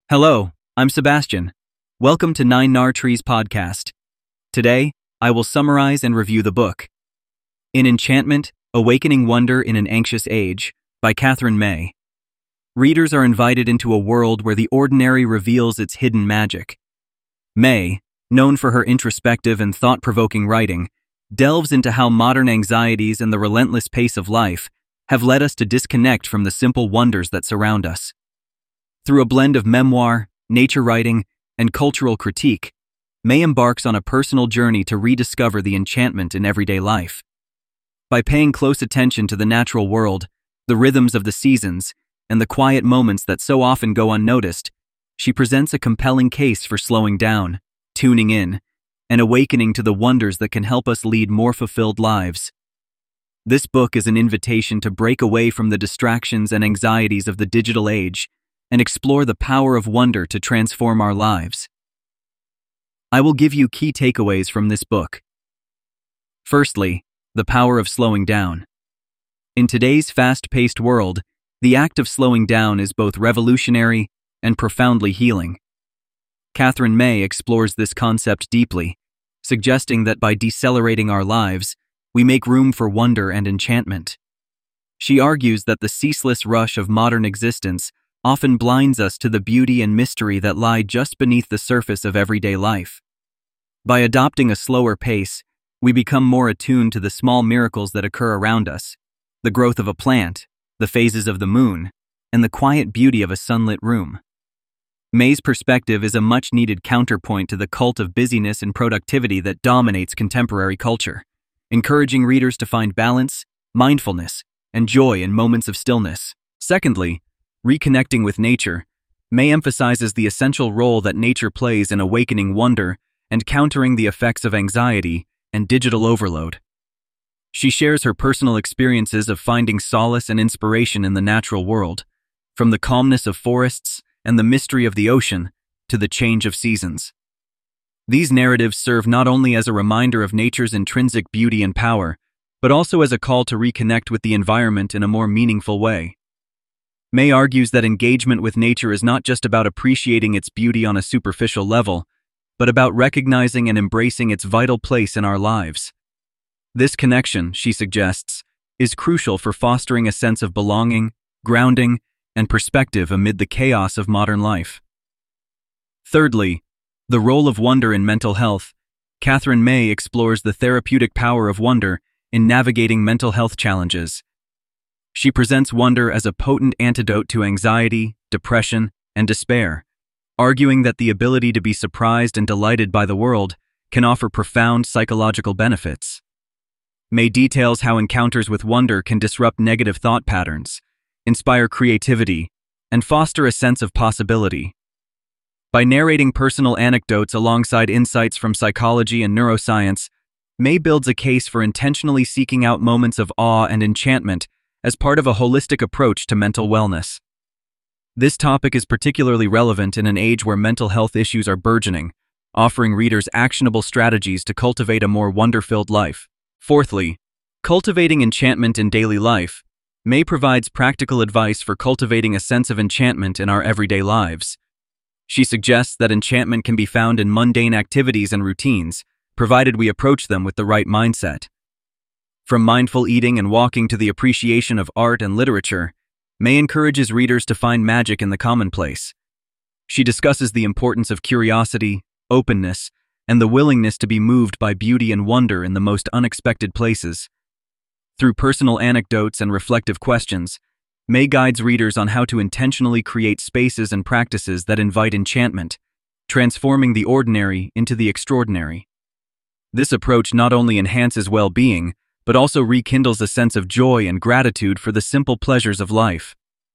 Hello, I'm Sebastian. Welcome to Nine Nar Trees podcast. Today, I will summarize and review the book, In Enchantment, Awakening Wonder in an Anxious Age, by Katherine May. Readers are invited into a world where the ordinary reveals its hidden magic. May, known for her introspective and thought-provoking writing, delves into how modern anxieties and the relentless pace of life have led us to disconnect from the simple wonders that surround us. Through a blend of memoir, nature writing, and cultural critique, May embarks on a personal journey to rediscover the enchantment in everyday life. By paying close attention to the natural world, the rhythms of the seasons, and the quiet moments that so often go unnoticed, she presents a compelling case for slowing down, tuning in, and awakening to the wonders that can help us lead more fulfilled lives. This book is an invitation to break away from the distractions and anxieties of the digital age and explore the power of wonder to transform our lives. I will give you key takeaways from this book. Firstly, the power of slowing down. In today's fast-paced world, the act of slowing down is both revolutionary and profoundly healing. Katherine May explores this concept deeply, suggesting that by decelerating our lives, we make room for wonder and enchantment. She argues that the ceaseless rush of modern existence often blinds us to the beauty and mystery that lie just beneath the surface of everyday life. By adopting a slower pace, we become more attuned to the small miracles that occur around us, the growth of a plant, the phases of the moon, and the quiet beauty of a sunlit room. May's perspective is a much-needed counterpoint to the cult of busyness and productivity that dominates contemporary culture, encouraging readers to find balance, mindfulness, and joy in moments of stillness. Secondly, reconnecting with nature, May emphasizes the essential role that nature plays in awakening wonder and countering the effects of anxiety and digital overload. She shares her personal experiences of finding solace and inspiration in the natural world, from the calmness of forests and the mystery of the ocean to the change of seasons. These narratives serve not only as a reminder of nature's intrinsic beauty and power, but also as a call to reconnect with the environment in a more meaningful way. May argues that engagement with nature is not just about appreciating its beauty on a superficial level, but about recognizing and embracing its vital place in our lives. This connection, she suggests, is crucial for fostering a sense of belonging, grounding, and perspective amid the chaos of modern life. Thirdly, the role of wonder in mental health. Katherine May explores the therapeutic power of wonder in navigating mental health challenges. She presents wonder as a potent antidote to anxiety, depression, and despair, arguing that the ability to be surprised and delighted by the world can offer profound psychological benefits. May details how encounters with wonder can disrupt negative thought patterns, inspire creativity, and foster a sense of possibility. By narrating personal anecdotes alongside insights from psychology and neuroscience, May builds a case for intentionally seeking out moments of awe and enchantment as part of a holistic approach to mental wellness. This topic is particularly relevant in an age where mental health issues are burgeoning, offering readers actionable strategies to cultivate a more wonder-filled life. Fourthly, cultivating enchantment in daily life. May provides practical advice for cultivating a sense of enchantment in our everyday lives. She suggests that enchantment can be found in mundane activities and routines, provided we approach them with the right mindset. From mindful eating and walking to the appreciation of art and literature, May encourages readers to find magic in the commonplace. She discusses the importance of curiosity, openness, and the willingness to be moved by beauty and wonder in the most unexpected places. Through personal anecdotes and reflective questions, May guides readers on how to intentionally create spaces and practices that invite enchantment, transforming the ordinary into the extraordinary. This approach not only enhances well-being, but also rekindles a sense of joy and gratitude for the simple pleasures of life.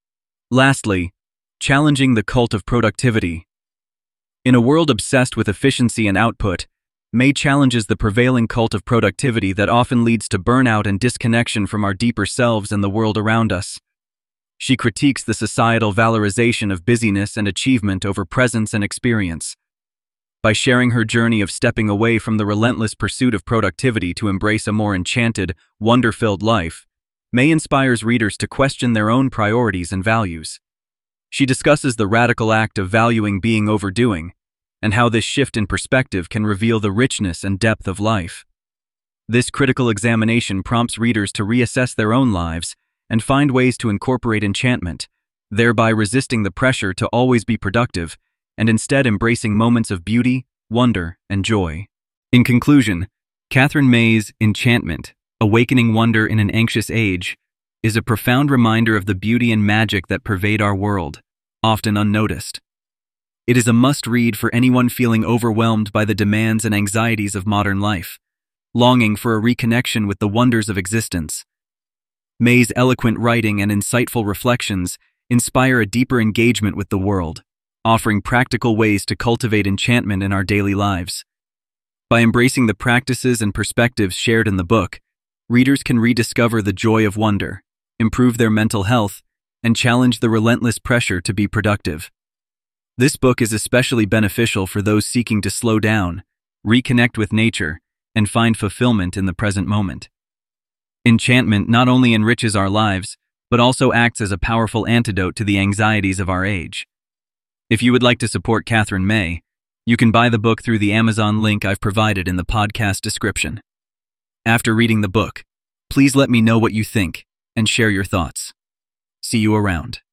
Lastly, challenging the cult of productivity. In a world obsessed with efficiency and output, May challenges the prevailing cult of productivity that often leads to burnout and disconnection from our deeper selves and the world around us. She critiques the societal valorization of busyness and achievement over presence and experience. By sharing her journey of stepping away from the relentless pursuit of productivity to embrace a more enchanted, wonder-filled life, May inspires readers to question their own priorities and values. She discusses the radical act of valuing being overdoing, and how this shift in perspective can reveal the richness and depth of life. This critical examination prompts readers to reassess their own lives and find ways to incorporate enchantment, thereby resisting the pressure to always be productive and instead embracing moments of beauty, wonder, and joy. In conclusion, Katherine May's Enchantment, Awakening Wonder in an Anxious Age, is a profound reminder of the beauty and magic that pervade our world, often unnoticed. It is a must-read for anyone feeling overwhelmed by the demands and anxieties of modern life, longing for a reconnection with the wonders of existence. May's eloquent writing and insightful reflections inspire a deeper engagement with the world, offering practical ways to cultivate enchantment in our daily lives. By embracing the practices and perspectives shared in the book, readers can rediscover the joy of wonder, improve their mental health, and challenge the relentless pressure to be productive. This book is especially beneficial for those seeking to slow down, reconnect with nature, and find fulfillment in the present moment. Enchantment not only enriches our lives, but also acts as a powerful antidote to the anxieties of our age. If you would like to support Katherine May, you can buy the book through the Amazon link I've provided in the podcast description. After reading the book, please let me know what you think and share your thoughts. See you around.